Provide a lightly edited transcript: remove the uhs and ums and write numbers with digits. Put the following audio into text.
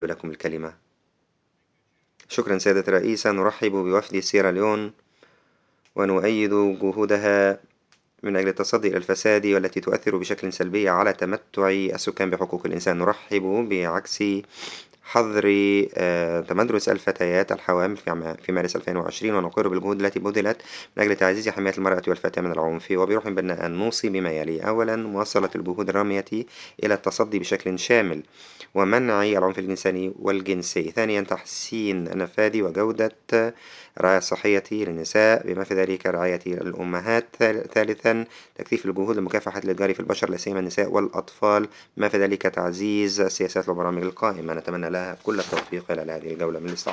لكم الكلمة. شكرا سيادة الرئيسة، نرحب بوفد سيراليون ونؤيد جهودها من أجل التصدي إلى الفساد والتي تؤثر بشكل سلبي على تمتع السكان بحقوق الإنسان. نرحب بعكس حظر تمدرس الفتيات الحوامل في مارس 2020، ونقر بالجهود التي بذلت من أجل تعزيز حماية المرأة والفتاة من العنف. وبروح بناء نوصي بما يلي: أولا، مواصلة الجهود الرامية إلى التصدي بشكل شامل ومنع العنف الإنساني والجنسي. ثانيا، تحسين نفاذ وجودة الرعاية الصحية للنساء بما في ذلك رعاية الأمهات. ثالثا، تكثيف الجهود لمكافحة الإتجار في البشر لا سيما النساء والأطفال، ما في ذلك تعزيز السياسات والبرامج القائمة. نتمنى لها كل التوفيق خلال هذه الجولة من الاستعراض.